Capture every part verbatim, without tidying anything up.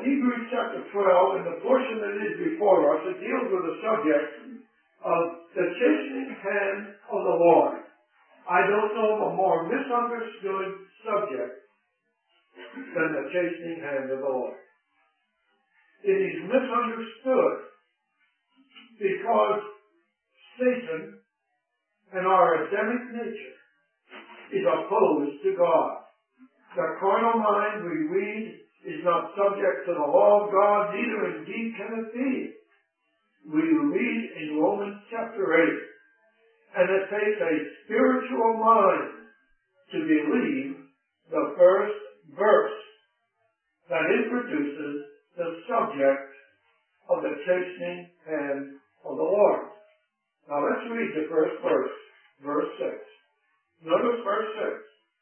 Hebrews chapter twelve, and the portion that is before us, it deals with the subject of the chastening hand of the Lord. I don't know of a more misunderstood subject than the chastening hand of the Lord. It is misunderstood because Satan and our Adamic nature is opposed to God. The carnal mind, we read, is not subject to the law of God, neither indeed can it be. We read in Romans chapter eight, and it takes a spiritual mind to believe the first verse that introduces the subject of the chastening hand of the Lord. Now let's read the first verse, verse six. Notice verse six.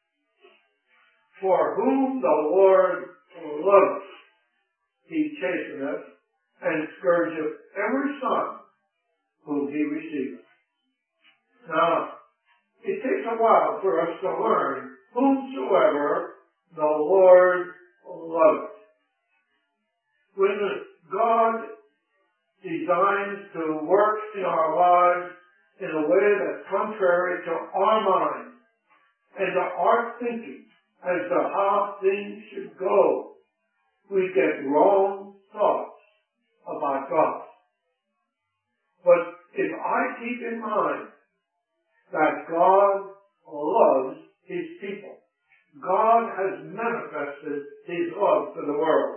For whom the Lord loveth, he chasteneth, and scourgeth every son whom he receiveth. Now, it takes a while for us to learn whomsoever the Lord loveth. When God designs to work in our lives in a way that's contrary to our mind and to our thinking as to how things should go, we get wrong thoughts about God. But if I keep in mind that God loves his people, God has manifested his love to the world.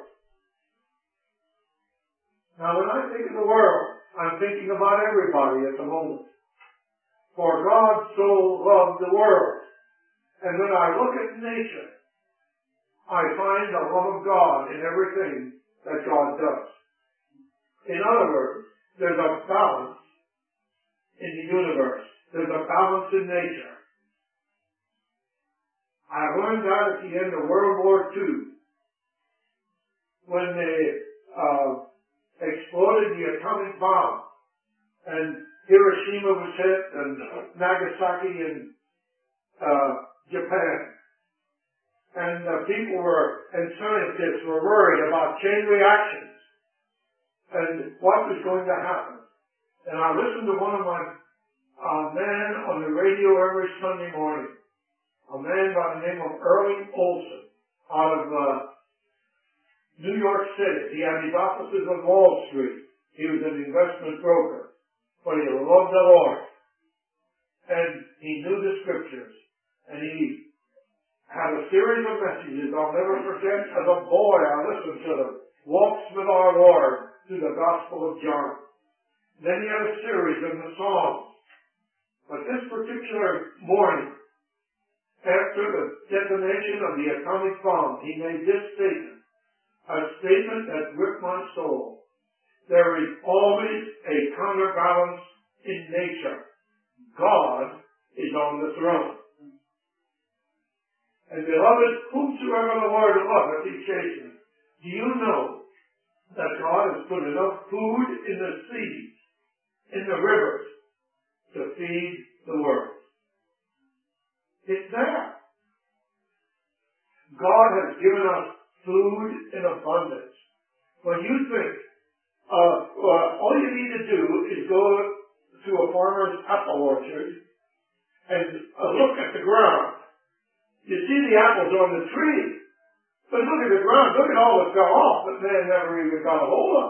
Now when I think of the world, I'm thinking about everybody at the moment. For God so loved the world. And when I look at nature, I find the love of God in everything that God does. In other words, there's a balance in the universe. There's a balance in nature. I learned that at the end of World War Two, when they uh, exploded the atomic bomb, and Hiroshima was hit, and Nagasaki in uh, Japan. And uh, people were, and scientists were worried about chain reactions and what was going to happen. And I listened to one of my uh, men on the radio every Sunday morning, a man by the name of Erling Olson out of uh, New York City. He had his offices on Wall Street. He was an investment broker, but he loved the Lord. And he knew the scriptures. And he had a series of messages I'll never forget. As a boy, I listened to them. Walks with our Lord through the Gospel of John. Then he had a series in the Psalms. But this particular morning, after the detonation of the atomic bomb, he made this statement. A statement that gripped my soul. There is always a counterbalance in nature. God is on the throne. And beloved, whomsoever the Lord loveth, he chasteneth. Do you know that God has put enough food in the seas, in the rivers, to feed the world? It's there. God has given us food in abundance. When you think, uh, uh, all you need to do is go to a farmer's apple orchard and uh, look at the ground. You see the apples on the tree, but look at the ground. Look at all that fell off that man never even got a hold of.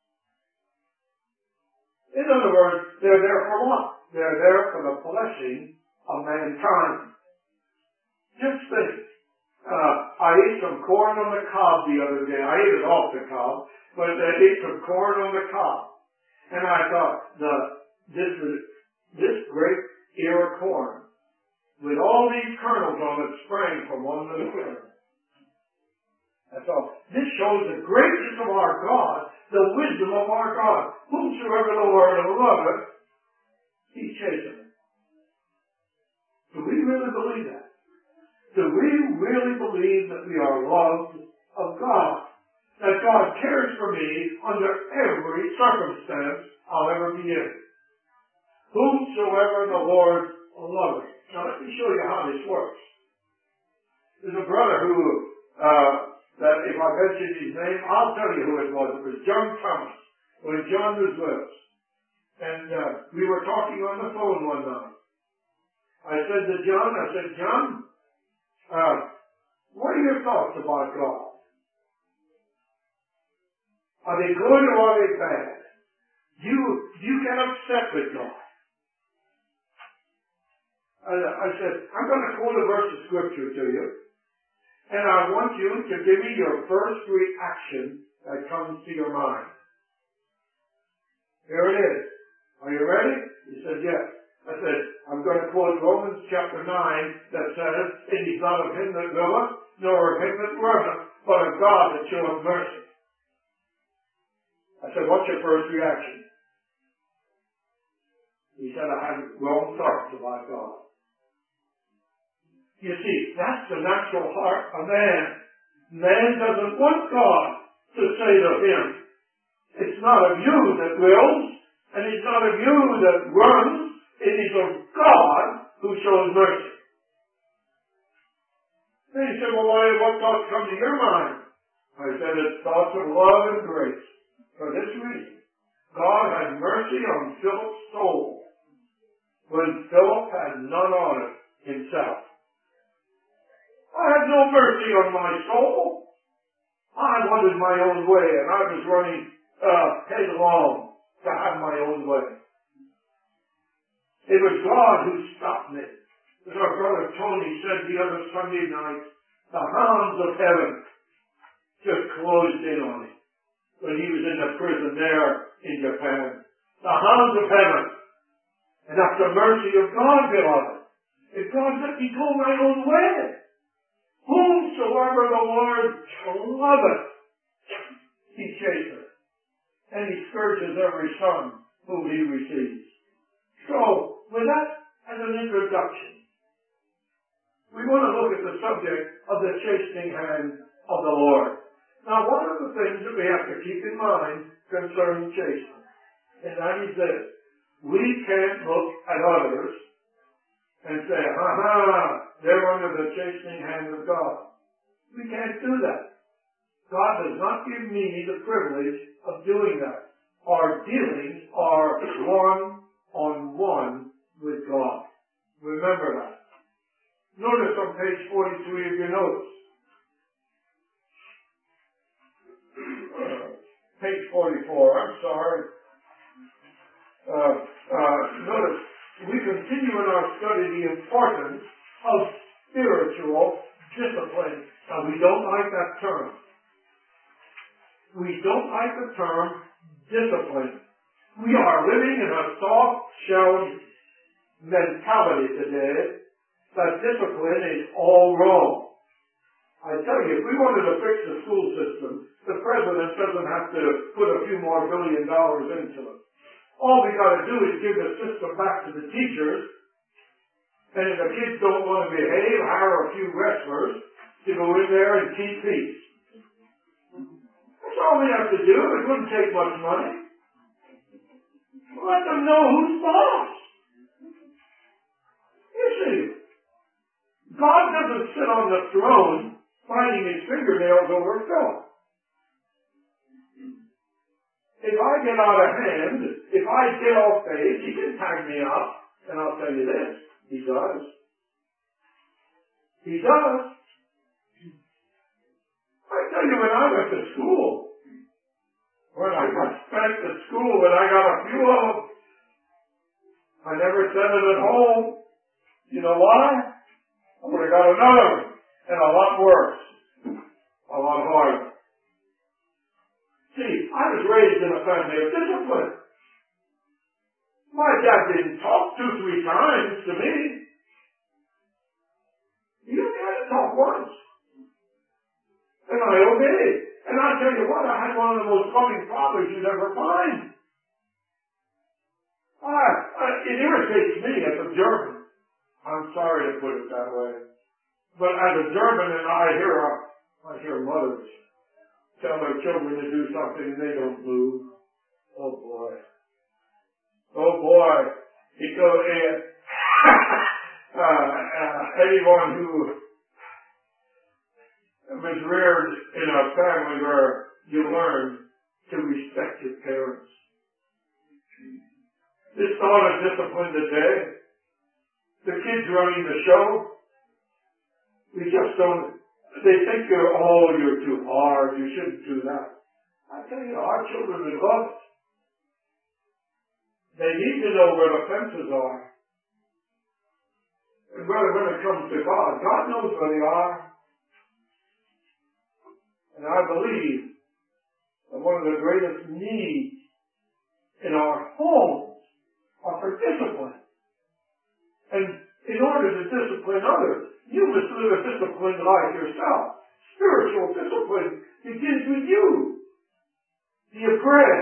In other words, they're there for what? They're there for the blessing of mankind. Just think. Uh, I ate some corn on the cob the other day. I ate it off the cob, but I ate some corn on the cob. And I thought, the, this is, this great ear of corn, with all these kernels on it, sprang from one little kernel. That's all. This shows the greatness of our God, the wisdom of our God. Whomsoever the Lord loveth, he chasteneth. Do we really believe that? Do we really believe that we are loved of God? That God cares for me under every circumstance I'll ever be in? Whomsoever the Lord loveth. Now let me show you how this works. There's a brother who, uh, that if I mention his name, I'll tell you who it was. It was John Thomas, when John was with us. And uh, we were talking on the phone one night. I said to John, I said, John, uh, what are your thoughts about God? Are they good or are they bad? Do you, do you get upset with God? I, I said, I'm going to quote a verse of Scripture to you, and I want you to give me your first reaction that comes to your mind. Here it is. Are you ready? He said, yes. I said, I'm going to quote Romans chapter nine that says, it is not of him that willeth, nor of him that runneth, but of God that showeth mercy. I said, what's your first reaction? He said, I had wrong thoughts about God. You see, that's the natural heart of man. Man doesn't want God to say to him, it's not of you that wills, and it's not of you that runs, it is of God who shows mercy. Then he said, well, why, what thoughts come to your mind? I said, it's thoughts of love and grace. For this reason, God had mercy on Philip's soul when Philip had none on it himself. I had no mercy on my soul. I wanted my own way, and I was running uh, headlong to have my own way. It was God who stopped me. As our brother Tony said the other Sunday night, the hounds of heaven just closed in on him when he was in the prison there in Japan. The hounds of heaven. And that's the mercy of God, beloved. If God let me go my own way, whomsoever the Lord loveth, he chaseth, and he scourges every son whom he receives. So, with that as an introduction, we want to look at the subject of the chastening hand of the Lord. Now, one of the things that we have to keep in mind concerning chastening, and that is this: we can't look at others and say, ha ha, they're under the chastening hand of God. We can't do that. God does not give me the privilege of doing that. Our dealings are one-on-one with God. Remember that. Notice on page forty-three of your notes. Uh, page forty-four, I'm sorry. Uh, uh, notice, we continue in our study the importance of spiritual discipline. Now, we don't like that term. We don't like the term discipline. We are living in a soft-shelled mentality today that discipline is all wrong. I tell you, if we wanted to fix the school system, the president doesn't have to put a few more billion dollars into it. All we got to do is give the system back to the teachers, and if the kids don't want to behave, hire a few wrestlers to go in there and keep peace. That's all we have to do. It wouldn't take much money. Let them know who's boss. You see, God doesn't sit on the throne finding his fingernails over Philip. If I get out of hand, if I get off base, he can tag me up, and I'll tell you this, he does. He does. I tell you, when I went to school, when I got back to school, when I got a few of them, I never said it at home. You know why? I would have got another one, and a lot worse, a lot harder. See, I was raised in a family of discipline. My dad didn't talk two, three times to me. He only had to talk once. And I obeyed. And I tell you what, I had one of the most loving fathers you'd ever find. I, I, it irritates me as a German. I'm sorry to put it that way. But as a German, and I hear, a, I hear mothers tell their children to do something and they don't move. Oh boy. Oh boy. It goes in. uh, uh, anyone who was reared in a family where you learn to respect your parents. It's not a discipline today. The kids running the show, we just don't, they think you're, oh, you're too hard, you shouldn't do that. I tell you, our children would love it. They need to know where the fences are. And whether when it comes to God, God knows where they are. And I believe that one of the greatest needs in our homes are for discipline. And in order to discipline others, you must live a disciplined life yourself. Spiritual discipline begins with you. Do you pray?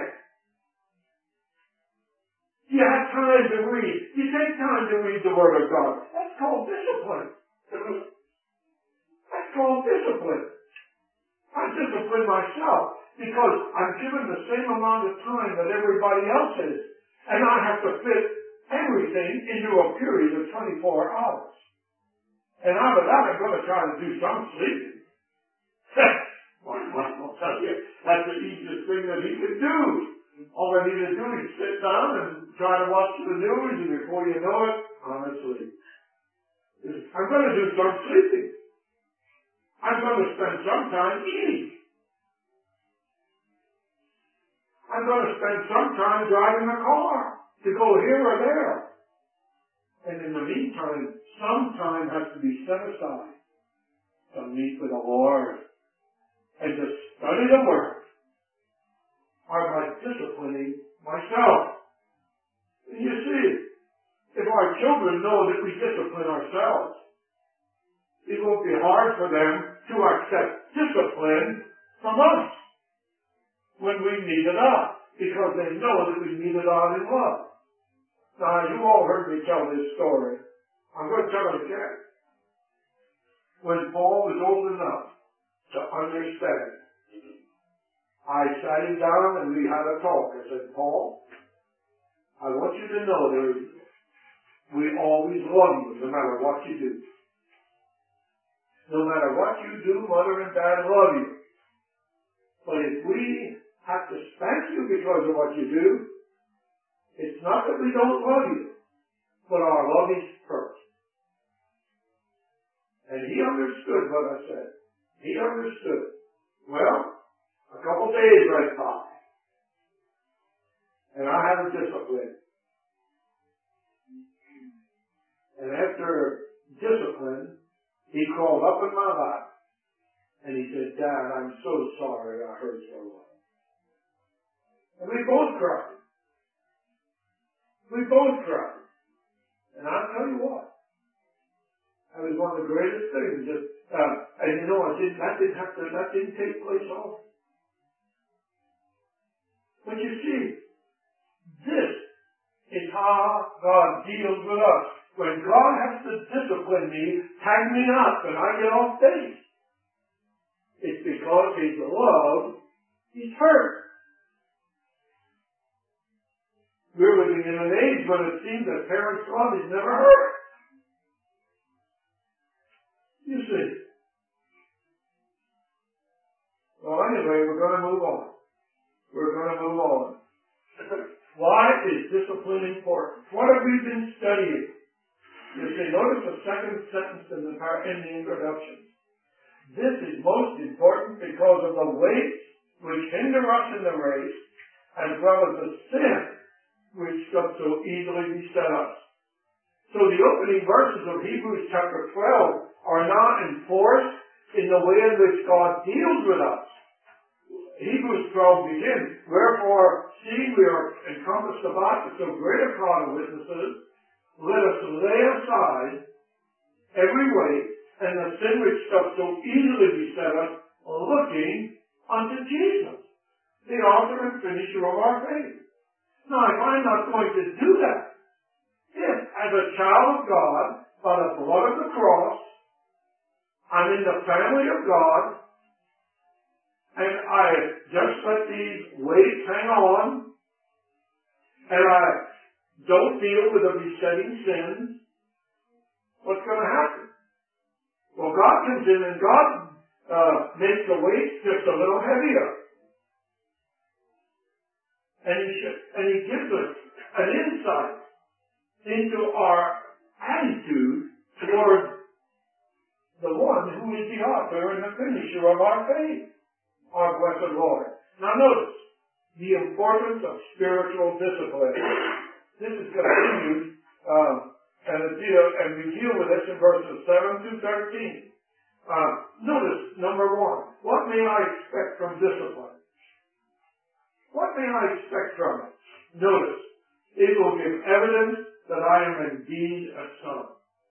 Do you have time to read? Do you take time to read the Word of God? That's called discipline. That's called discipline. I discipline myself because I'm given the same amount of time that everybody else is. And I have to fit everything into a period of twenty-four hours. And out of that, I'm going to try to do some sleeping. I'll tell you, that's the easiest thing that he could do. All I need to do is sit down and try to watch the news, and before you know it, I'm asleep. I'm going to do some sleeping. I'm going to spend some time eating. I'm going to spend some time driving a car to go here or there. And in the meantime, some time has to be set aside to meet with the Lord and to study the Word. Am I disciplining myself? And you see, if our children know that we discipline ourselves, it won't be hard for them to accept discipline from us when we meet it out, because they know that we meet it out in love. Now, you all heard me tell this story. I'm going to tell it again. When Paul was old enough to understand, I sat him down and we had a talk. I said, Paul, I want you to know that we always love you no matter what you do. No matter what you do, Mother and Dad love you. But if we have to spank you because of what you do, it's not that we don't love you, but our love is first. And he understood what I said. He understood. Well, a couple days went by, and I had a discipline. And after discipline, he crawled up in my lap, and he said, Dad, I'm so sorry I hurt your love. And we both cried. We both cried. And I'll tell you what, that was one of the greatest things. That, uh, and you know, I didn't, that didn't have to, that didn't take place often. But you see, this is how God deals with us. When God has to discipline me, tag me up, and I get off base, it's because His love is hurt. We're living in an age when it seems that parents' love is never hurt. You see. Well, anyway, we're going to move on. We're going to move on. Why is discipline important? What have we been studying? You see, notice the second sentence in the, in the introduction. This is most important because of the weights which hinder us in the race, as well as the sin which does so easily beset us. So the opening verses of Hebrews chapter twelve are not enforced in the way in which God deals with us. Hebrews twelve begins, wherefore, seeing we are encompassed about with so great a crowd of witnesses, let us lay aside every weight and the sin which doth so easily beset us, looking unto Jesus, the author and finisher of our faith. Now, if I'm not going to do that, if as a child of God, by the blood of the cross, I'm in the family of God, and I just let these weights hang on, and I don't deal with the besetting sins, what's going to happen? Well, God comes in and God uh, make the weight just a little heavier. And he, sh- and he gives us an insight into our attitude toward the one who is the author and the finisher of our faith, our blessed Lord. Now notice the importance of spiritual discipline. This is continued, um, and, deal, and we deal with this in verses seven to thirteen. Uh, notice, number one, what may I expect from discipline? What may I expect from it? Notice, it will give evidence that I am indeed a son.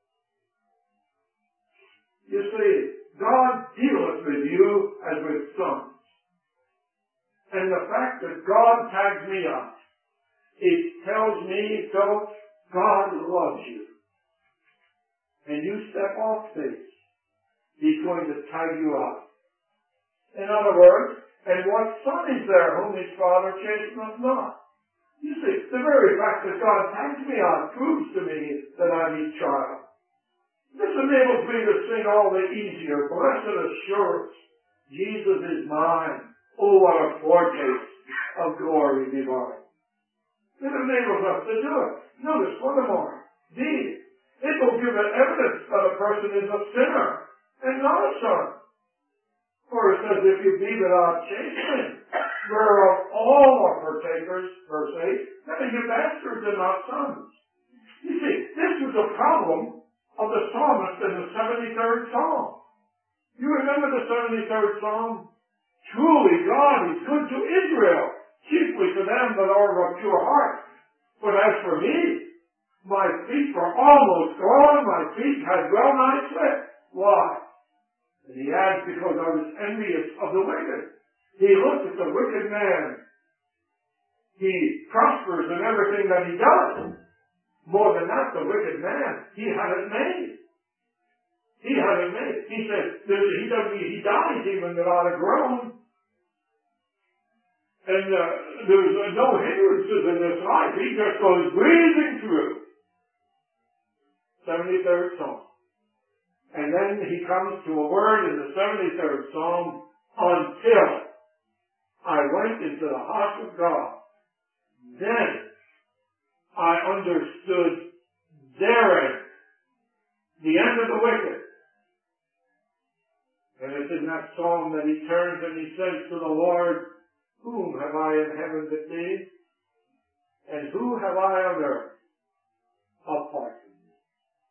You see, God dealeth with you as with sons. And the fact that God tags me out, it tells me, Philip, God loves you. And you step off faith, He's going to tag you out. In other words, and what son is there whom his father chasteneth not? You see, the very fact that God tags me out proves to me that I'm his child. This enables me to sing all the easier, blessed assurance, Jesus is mine. Oh, what a foretaste of glory divine. It enables us to do it. Notice one more. D. It will give an evidence that a person is a sinner and not a son. For it says, if you be without chastening, whereof all are partakers, verse eight, then you bastards and not sons. You see, this was a problem of the psalmist in the seventy-third Psalm. You remember the seventy-third Psalm? Truly God is good to Israel, chiefly to them that are of pure heart. But as for me, my feet were almost gone, my feet had well nigh slipped. Why? And he adds, because I was envious of the wicked. He looked at the wicked man. He prospers in everything that he does. More than that, the wicked man, he had it made. He had it made. He said, he doesn't, he dies even without a groan. And uh, there's uh, no hindrances in this life. He just goes breathing through. seventy-third Psalm. And then he comes to a word in the seventy-third Psalm, until I went into the house of God. Then I understood their end, the end of the wicked. And it's in that psalm that he turns and he says to the Lord, whom have I in heaven but thee? And who have I on earth apart from thee?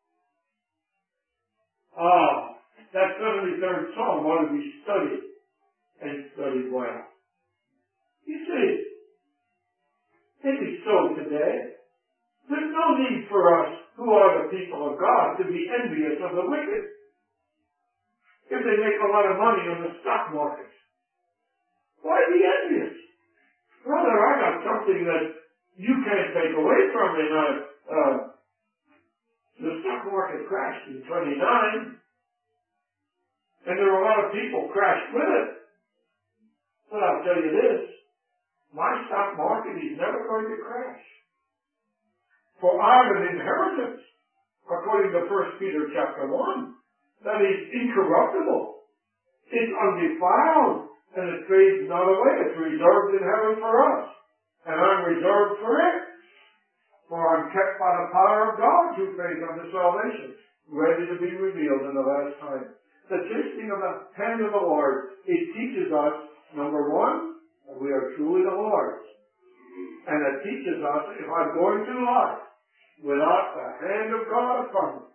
Ah, that seventy-third Psalm ought to be studied and studied well. You see, it is so today. There's no need for us, who are the people of God, to be envious of the wicked. If they make a lot of money on the stock market, why be envious? Brother, I got something that you can't take away from me. Uh, uh, the stock market crashed in twenty-nine, and there were a lot of people crashed with it. But I'll tell you this, my stock market is never going to crash. For I have an inheritance, according to First Peter chapter one, that is incorruptible. It's undefiled, and it fades not away. It's reserved in heaven for us. And I'm reserved for it. For I'm kept by the power of God through faith unto salvation, ready to be revealed in the last time. The tasting of the hand of the Lord, it teaches us, number one, that we are truly the Lord's. And it teaches us, if I'm going through life without the hand of God upon me,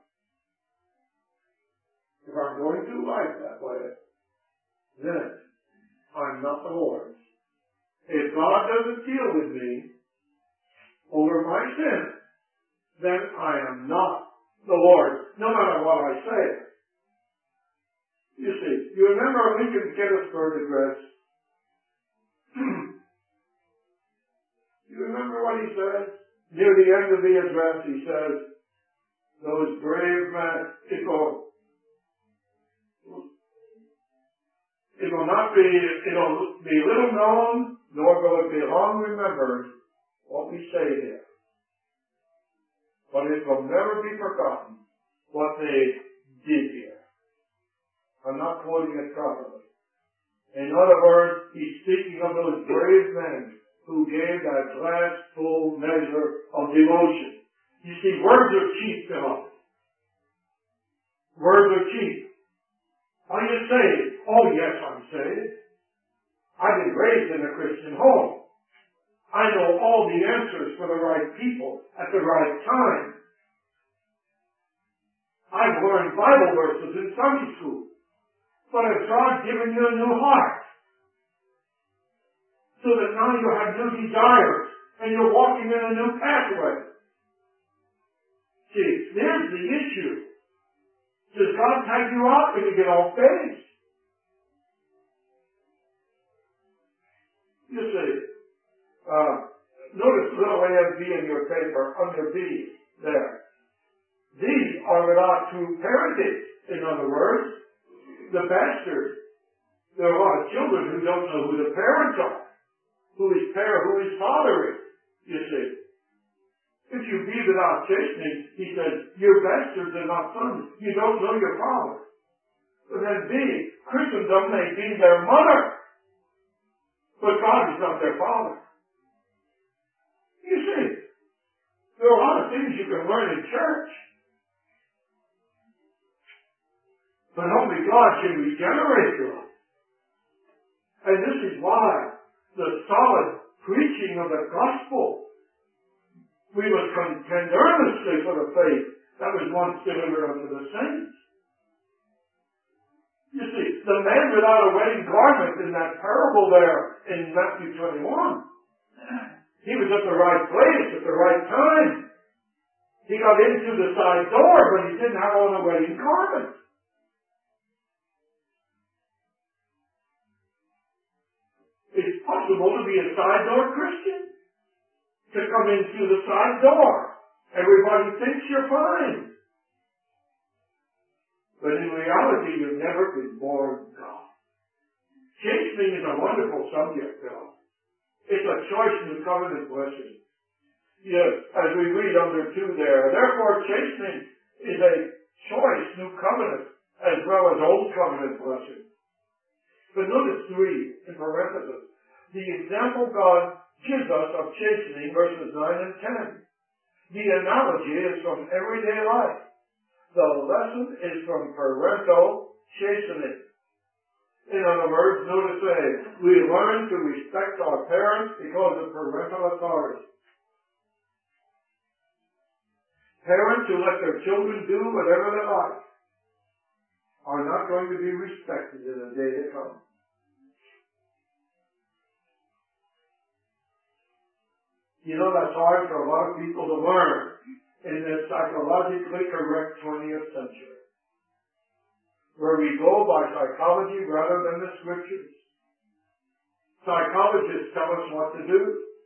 if I'm going through life that way, then I'm not the Lord's. If God doesn't deal with me over my sin, then I am not the Lord, no matter what I say. You see, you remember Lincoln's Gettysburg Address? You remember what he says? Near the end of the address, he says, those brave men, it will, it will not be, it will be little known, nor will it be long remembered what we say here. But it will never be forgotten what they did here. I'm not quoting it properly. In other words, he's speaking of those brave men who gave that last full measure of devotion. You see, words are cheap, beloved. Words are cheap. Are you saved? Oh yes, I'm saved. I've been raised in a Christian home. I know all the answers for the right people at the right time. I've learned Bible verses in Sunday school. But has God given you a new heart? So that now you have new desires and you're walking in a new pathway. See, there's the issue. Does God tag you out when you get off base? You see, uh, notice little A and B in your paper, under B, there. These are without true parentage. In other words, the bastards. There are a lot of children who don't know who the parents are, who his parent, who his father is, you see. If you be without chastening, he says, you're bastards and not sons. You don't know your father. But then B, Christendom may be their mother, but God is not their father. You see, there are a lot of things you can learn in church, but only God can regenerate you. And this is why the solid preaching of the gospel, we must contend earnestly for the faith that was once delivered unto the saints. You see, the man without a wedding garment in that parable there in Matthew twenty-one, he was at the right place at the right time. He got into the side door, but he didn't have on a wedding garment. It's possible to be a side door Christian, to come in through the side door. Everybody thinks you're fine. But in reality, you've never been born God. Chastening is a wonderful subject, though. It's a choice new covenant blessing. Yes, as we read under two there, therefore chastening is a choice new covenant as well as old covenant blessing. But notice three in parentheses. The example God gives us of chastening, verses nine and ten. The analogy is from everyday life. The lesson is from parental chastening. In other words, notice A, we learn to respect our parents because of parental authority. Parents who let their children do whatever they like are not going to be respected in the day to come. You know, that's hard for a lot of people to learn in this psychologically correct twentieth century, where we go by psychology rather than the scriptures. Psychologists tell us what to do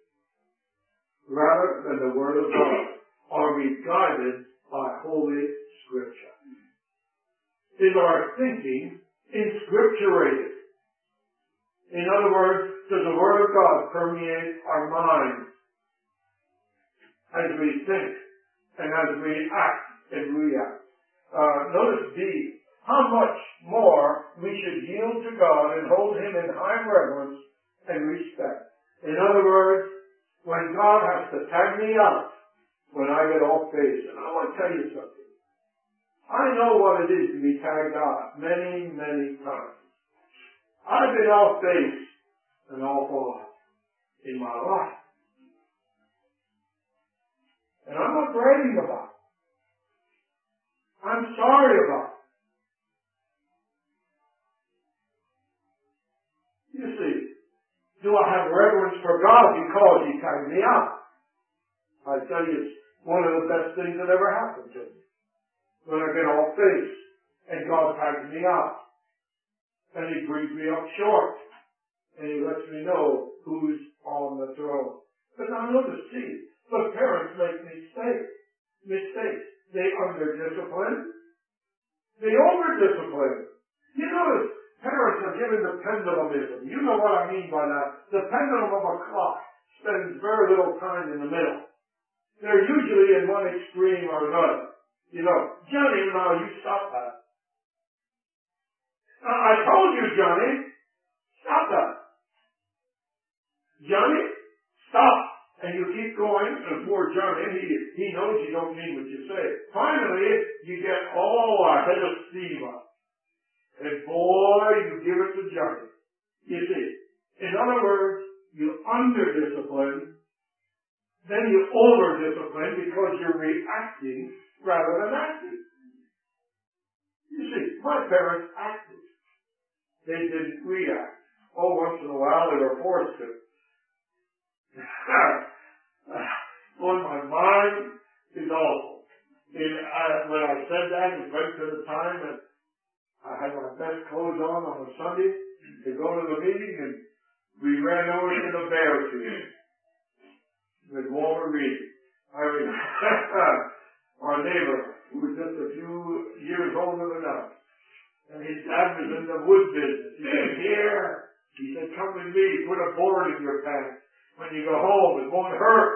rather than the Word of God. Are we guided by Holy Scripture? Is our thinking inscripturated? In other words, does the Word of God permeate our minds as we think and as we act and react? Uh, notice D, how much more we should yield to God and hold Him in high reverence and respect. In other words, when God has to tag me out, when I get off base, and I want to tell you something. I know what it is to be tagged out many, many times. I've been off base an awful lot in my life. And I'm not bragging about it. I'm sorry about it. You see, do I have reverence for God because He tagged me out? I tell you, it's one of the best things that ever happened to me. When I get off base and God tags me out. And He brings me up short. And He lets me know who's on the throne. But now notice, see, but parents make mistakes. Mistakes. They under-discipline. They over-discipline. You notice, parents are given the pendulumism. You know what I mean by that. The pendulum of a clock spends very little time in the middle. They're usually in one extreme or another. You know, Johnny, now you stop that. I told you, Johnny. Stop that. Johnny, stop. And you keep going, and poor Johnny, he, he knows you don't mean what you say. Finally, you get all a head of steam up. And boy, you give it to Johnny. You see, in other words, you under-discipline, then you over-discipline because you're reacting rather than acting. You see, my parents acted. They didn't react. Oh, once in a while they were forced to. On my mind is awful. And I, when I said that, it went to the time that I had my best clothes on on a Sunday to go to the meeting, and we ran over to the bear field with Walter Reed. I mean, our neighbor, who was just a few years older than us, and his dad was in the wood business. He said, here, he said, come with me, put a board in your pants. When you go home, it won't hurt.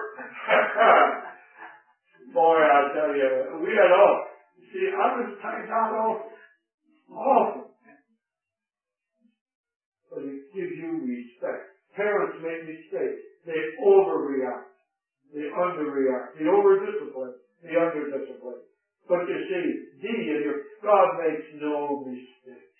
Boy, I tell you, we had all, see, I was tied out all, awful. But it gives you respect. Parents make mistakes. They overreact. They underreact. They overdiscipline. They underdiscipline. But you see, D in your, God makes no mistakes.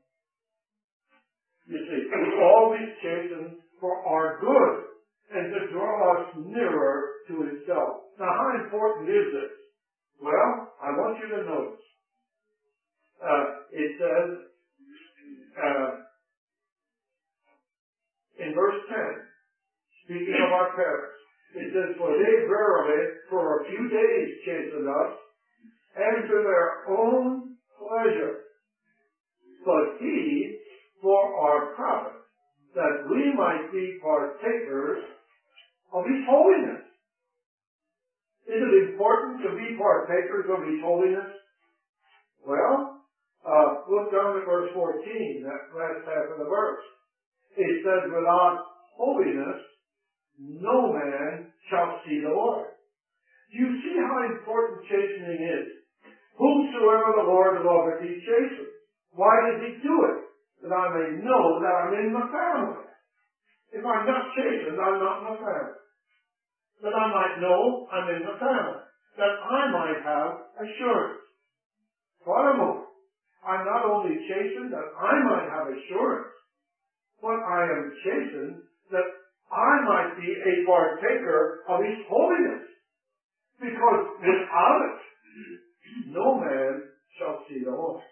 You see, He always chastens for our good and to draw us nearer to Himself. Now, how important is this? Well, I want you to notice. Uh, it says, uh, in verse ten, speaking of our parents, it says, for they verily for a few days chastened us, and to their own pleasure. But He for our profit, that we might be partakers of His holiness. Is it important to be partakers of His holiness? Well, uh, look down at verse fourteen, that last half of the verse. It says, without holiness, no man shall see the Lord. Do you see how important chastening is? Whomsoever the Lord loveth, He chastens. Why does He do it? That I may know that I'm in the family. If I'm not chastened, I'm not in the family. That I might know I'm in the family. That I might have assurance. Furthermore, I'm not only chastened that I might have assurance, but I am chastened that I might be a partaker of His holiness. Because without it, no man shall see the Lord.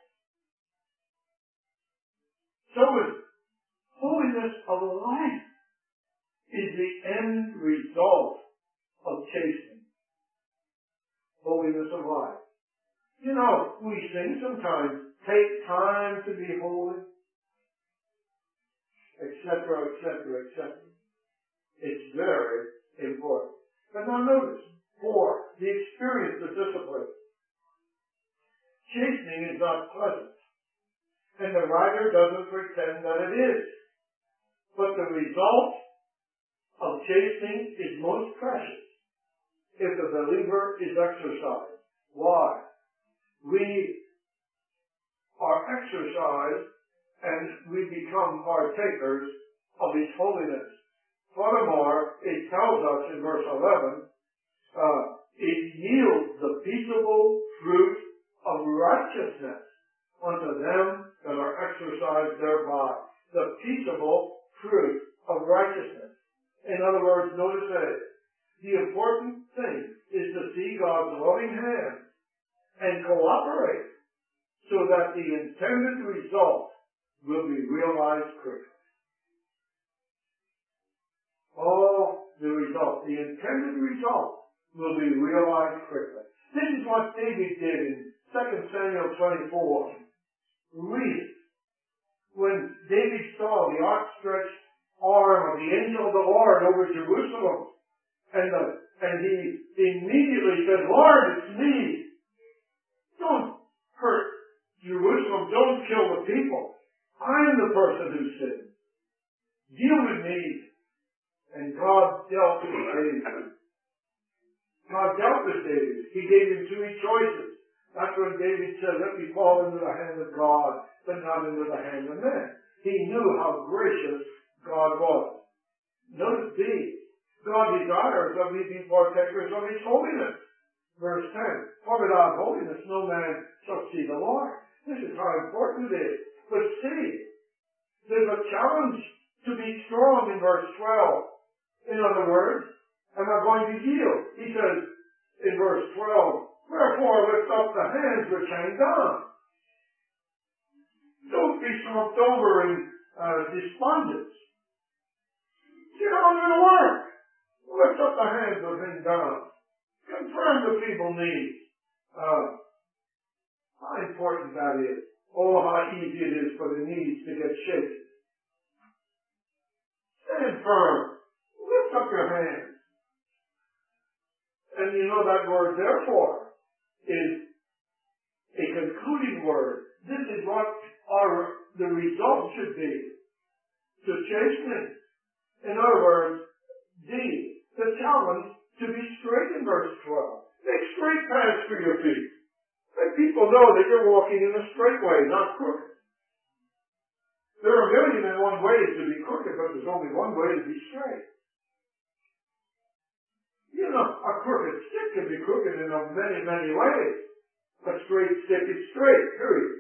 So is holiness of life is the end result of chastening. Holiness of life. You know, we sing sometimes, take time to be holy, et cetera, et cetera, et cetera. It's very important. But now notice, four, the experience of discipline. Chastening is not pleasant, and the writer doesn't pretend that it is. But the result of chastening is most precious if the believer is exercised. Why? We are exercised and we become partakers of His holiness. Furthermore, it tells us in verse eleven, uh, it yields the peaceable fruit of righteousness unto them that are exercised thereby. The peaceable fruit of righteousness. In other words, notice that the important thing is to see God's loving hand and cooperate so that the intended result will be realized quickly. Oh, the result, the intended result will be realized quickly. This is what David did in Second Samuel twenty-four. Read it. When David saw the outstretched arm of the angel of the Lord over Jerusalem, and, the, and he immediately said, Lord, it's me. Don't hurt Jerusalem. Don't kill the people. I'm the person who sinned. Deal with me. And God dealt with David. God dealt with David. He gave him two choices. That's when David said, let me fall into the hand of God, but not into the hand of men. He knew how gracious God was. Notice B. God desires that we be partakers of His holiness. Verse ten. For without holiness no man shall see the Lord. This is how important it is. But see, there's a challenge to be strong in verse twelve. In other words, am I going to yield? He says in verse twelve, wherefore lift up the hands which hang down. Don't be slumped over in uh, despondence. Get on with the work. Lift up the hands that hang down. Confirm the feeble knees. Uh, how important that is. Oh, how easy it is for the knees to get shaken. Stand firm. Lift up your hands. And you know that word therefore is a concluding word. This is what our the result should be. To chastening. In other words, D, the challenge to be straight in verse twelve. Make straight paths for your feet. Let people know that you're walking in a straight way, not crooked. There are a million and one ways to be crooked, but there's only one way to be straight. You know, a crooked stick can be crooked in many, many ways. A straight stick is straight, period.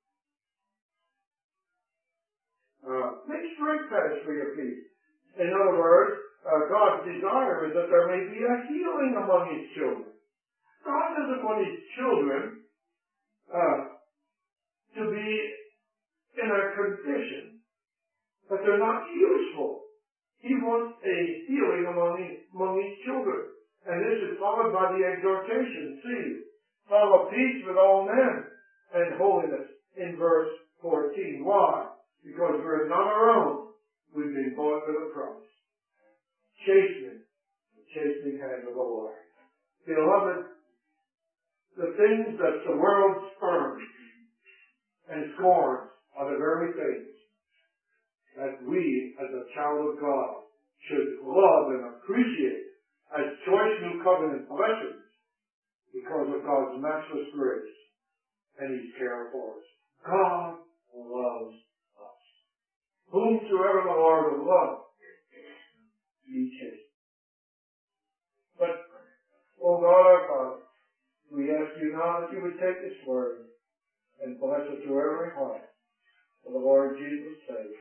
Uh, make straight paths for your feet. In other words, uh, God's desire is that there may be a healing among His children. God doesn't want His children uh, to be in a condition that they're not useful. He wants a healing among His, among His children. And this is followed by the exhortation. See, follow peace with all men and holiness in verse fourteen. Why? Because we're not our own. We've been bought with a price. Chastening, the chastening hand of the Lord. Beloved, the things that the world spurns and scorns are the very things that we, as a child of God, should love and appreciate as choice new covenant blessings because of God's matchless grace and His care for us. God loves us. Whomsoever the Lord will love, He chases. But, O God our Father, we ask You now that You would take this word and bless it to every heart. For the Lord Jesus' sake.